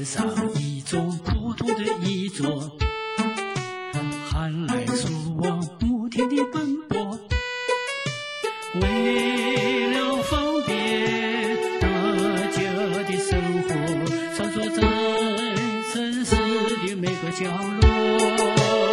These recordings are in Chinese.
上一种普通的衣着，寒来暑往不停地奔波，为了方便大家的生活，穿梭在城市的每个角落。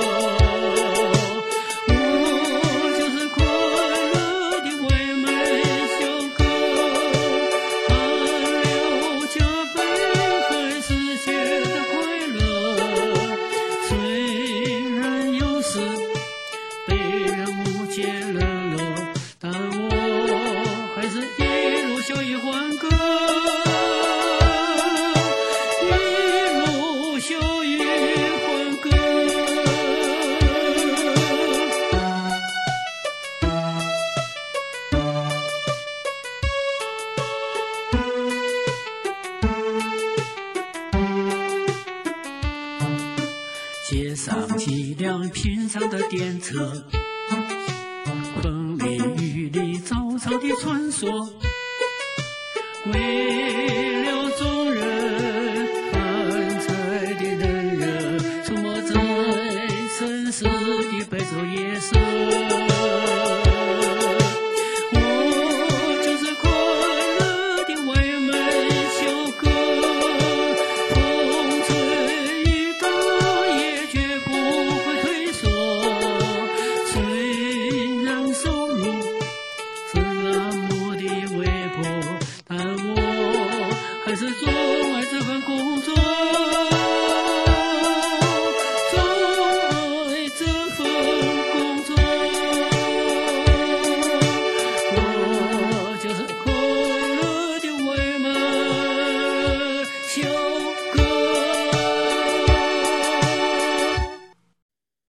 街上几辆平常的电车，风里雨里早早地穿梭，为了众人饭菜的人人，出没在城市的白昼夜色。还是做